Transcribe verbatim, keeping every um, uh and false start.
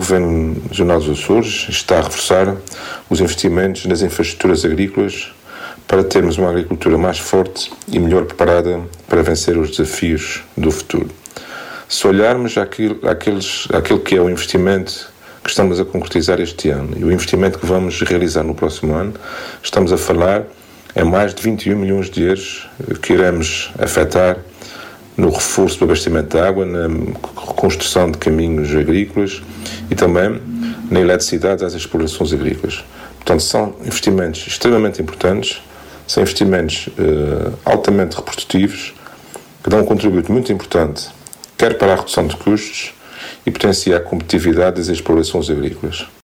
Governo Regional dos Açores está a reforçar os investimentos nas infraestruturas agrícolas para termos uma agricultura mais forte e melhor preparada para vencer os desafios do futuro. Se olharmos aquilo, aqueles, aquilo que é o investimento que estamos a concretizar este ano e o investimento que vamos realizar no próximo ano, estamos a falar em mais de vinte e um milhões de euros que iremos afetar no reforço do abastecimento de água, na reconstrução de caminhos agrícolas e também na eletricidade às explorações agrícolas. Portanto, são investimentos extremamente importantes, são investimentos eh, altamente reprodutivos, que dão um contributo muito importante, quer para a redução de custos e potenciar a competitividade das explorações agrícolas.